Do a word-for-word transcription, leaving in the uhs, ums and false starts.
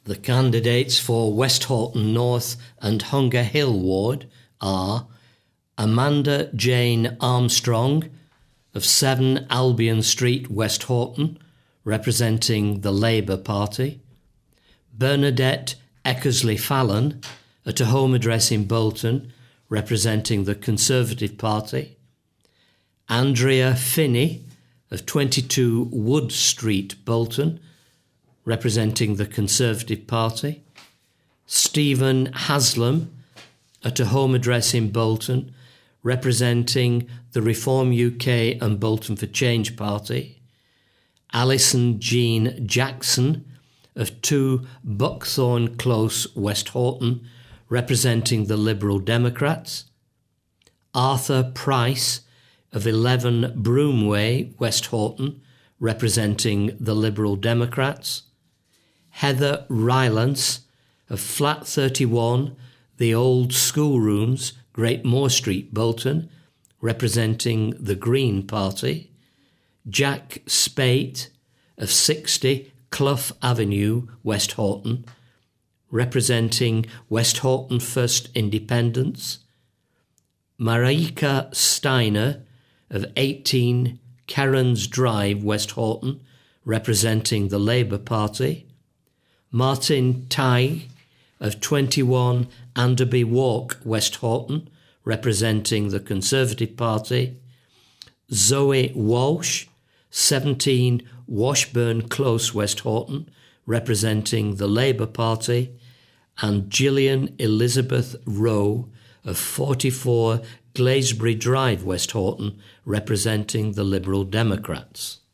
The candidates for Westhoughton North and Hunger Hill Ward are Amanda Jane Armstrong of seven Albion Street, Westhoughton, representing the Labour Party, Bernadette Eckersley Fallon at a home address in Bolton, representing the Conservative Party, Andrea Finney of twenty-two Wood Street, Bolton, representing the Conservative Party, Stephen Haslam at a home address in Bolton, representing the Reform U K and Bolton for Change Party, Alison Jean Jackson of two Buckthorn Close, Westhoughton, representing the Liberal Democrats, Arthur Price of eleven Broomway, Westhoughton, representing the Liberal Democrats, Heather Rylance of Flat thirty-one, the Old Schoolrooms, Great Moor Street, Bolton, representing the Green Party, Jack Spate of sixty Clough Avenue, Westhoughton, representing Westhoughton First Independence, Marika Steiner of eighteen Cairns Drive, Westhoughton, representing the Labour Party, Martin Tighe of twenty-one Anderby Walk, Westhoughton, representing the Conservative Party, Zoe Walsh, seventeen Washburn Close, Westhoughton, representing the Labour Party, and Gillian Elizabeth Rowe of forty-four Glazebury Drive, Westhoughton, representing the Liberal Democrats.